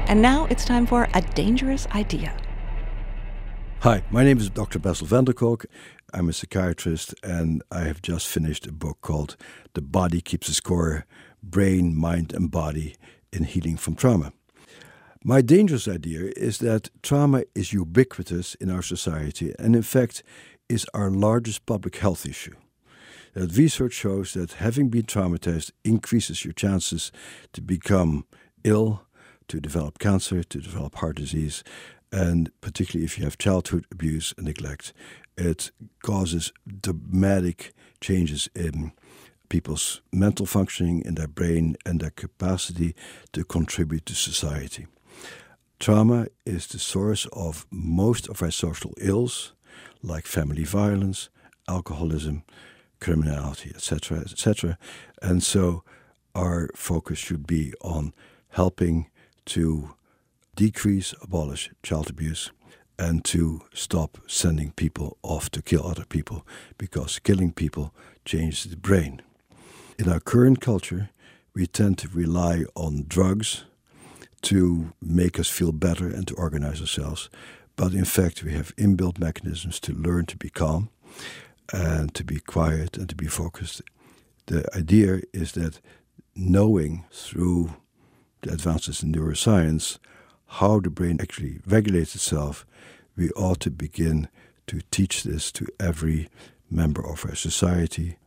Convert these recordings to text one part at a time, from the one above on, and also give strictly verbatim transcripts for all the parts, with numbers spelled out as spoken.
And now it's time for A Dangerous Idea. Hi, my name is Doctor Bessel van der Kolk. I'm a psychiatrist, and I have just finished a book called The Body Keeps the Score, Brain, Mind and Body in Healing from Trauma. My dangerous idea is that trauma is ubiquitous in our society and in fact is our largest public health issue. That research shows that having been traumatized increases your chances to become ill, to develop cancer, to develop heart disease, and particularly if you have childhood abuse and neglect, it causes dramatic changes in people's mental functioning, in their brain, and their capacity to contribute to society. Trauma is the source of most of our social ills, like family violence, alcoholism, criminality, et cetera, et cetera. And so our focus should be on helping to decrease, abolish child abuse, and to stop sending people off to kill other people, because killing people changes the brain. In our current culture, we tend to rely on drugs to make us feel better and to organize ourselves. But in fact, we have inbuilt mechanisms to learn to be calm and to be quiet and to be focused. The idea is that knowing through the advances in neuroscience how the brain actually regulates itself, we ought to begin to teach this to every member of our society.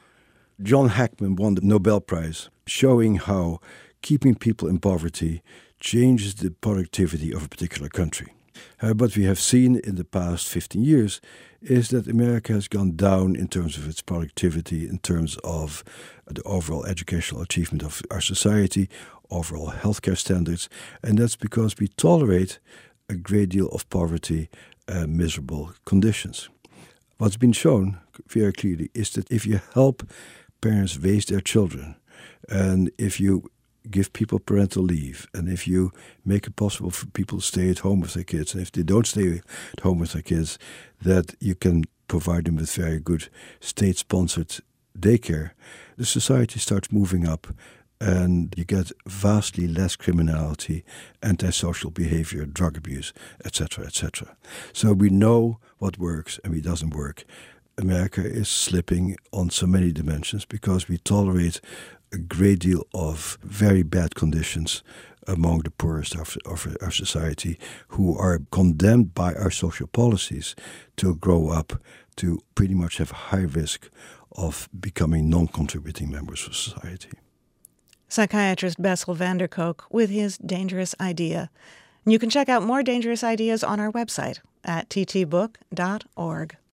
John Hackman won the Nobel Prize, showing how keeping people in poverty changes the productivity of a particular country. Uh, what we have seen in the past fifteen years is that America has gone down in terms of its productivity, in terms of the overall educational achievement of our society, overall healthcare standards, and that's because we tolerate a great deal of poverty and miserable conditions. What's been shown very clearly is that if you help parents raise their children, and if you give people parental leave, and if you make it possible for people to stay at home with their kids, and if they don't stay at home with their kids, that you can provide them with very good state-sponsored daycare, the society starts moving up, and you get vastly less criminality, antisocial behavior, drug abuse, et cetera, et cetera. So we know what works and what doesn't work. America is slipping on so many dimensions because we tolerate a great deal of very bad conditions among the poorest of, of our society, who are condemned by our social policies to grow up to pretty much have a high risk of becoming non-contributing members of society. Psychiatrist Bessel van der Kolk with his Dangerous Idea. You can check out more dangerous ideas on our website at t t book dot org.